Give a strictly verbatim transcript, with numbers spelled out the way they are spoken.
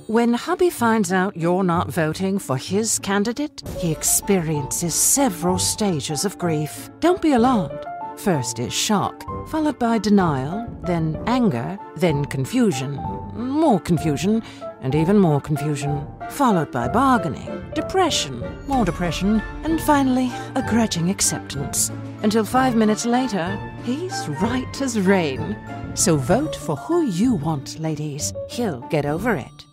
When hubby finds out you're not voting for his candidate, he experiences several stages of grief. Don't be alarmed. First is shock, followed by denial, then anger, then confusion, more confusion, and even more confusion, followed by bargaining, depression, more depression, and finally, a grudging acceptance. Until five minutes later, he's right as rain. So vote for who you want, ladies. He'll get over it.